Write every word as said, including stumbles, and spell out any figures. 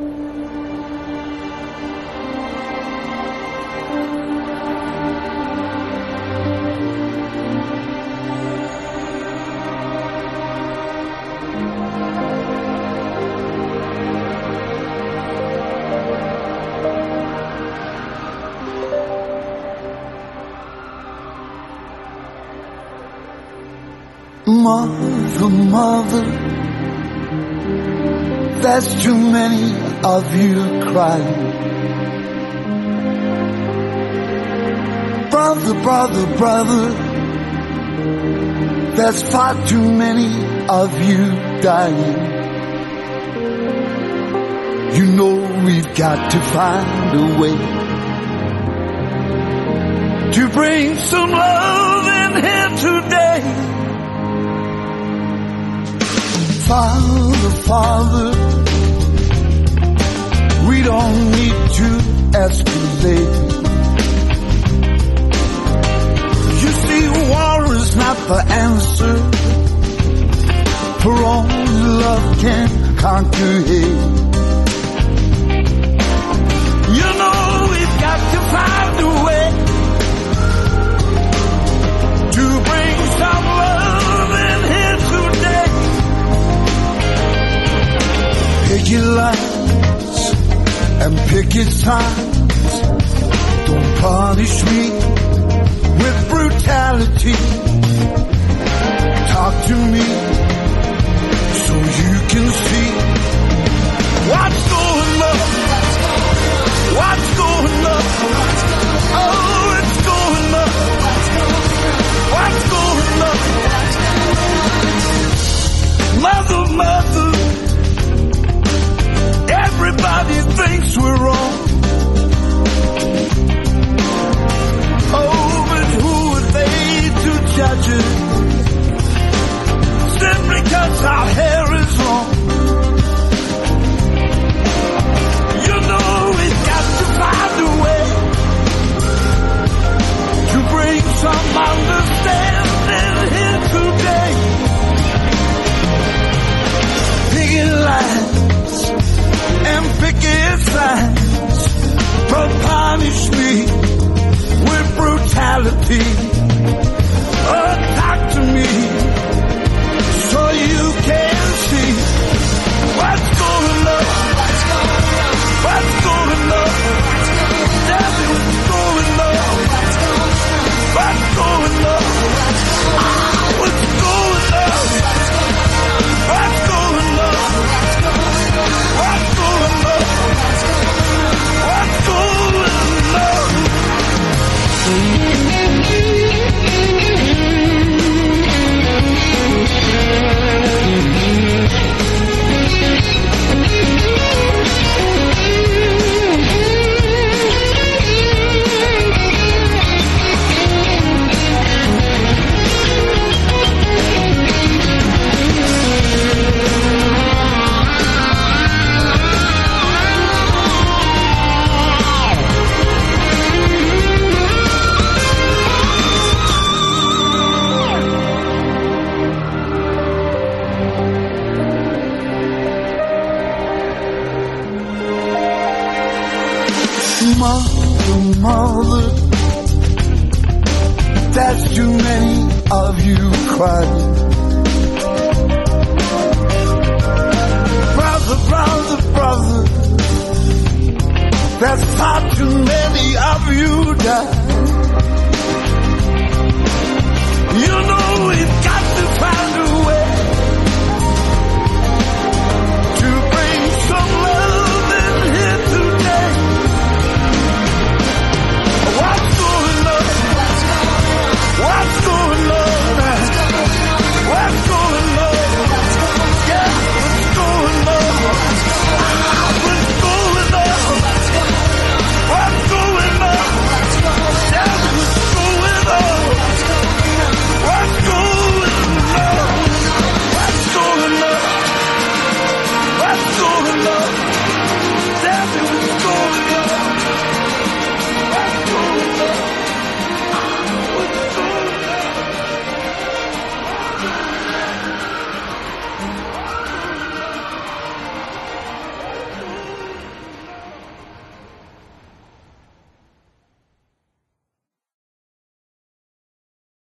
Mother, mother, there's too many of you crying. Brother, brother, brother, there's far too many of you dying. You know we've got to find a way to bring some love in here today. Father, Father, we don't need to escalate. You see, war is not the answer, for only love can conquer hate. You know we've got to find a way to bring some love in here today. Picket lines and picket signs, don't punish me with brutality. Talk to me so you can see what's going on. What's going on? Oh, it's going on. What's going on? Mother, mother, everybody thinks we're wrong. Oh, but who are they to judge it? Simply 'cause our hair is long. You know we've got to find a way to bring some understanding here today. Picket lines and picket signs, don't punish me with brutality. Oh, talk to me so you can see what's going on. What's going on? Tell me what's going on. What's going on? What's going on? What's going on? What's going on? What's going on? Mother, mother, there's too many of you crying. Brother, brother, brother, there's far too many of you dying. You know we've got to find a way to bring some love in here today. What's going on? What's going on? What's going on? Yeah, what's going on? What's going on? What's going on? Tell me what's going on. What's going on? What's going on? What's going on? Tell me what's going on. What's going on? What's going on?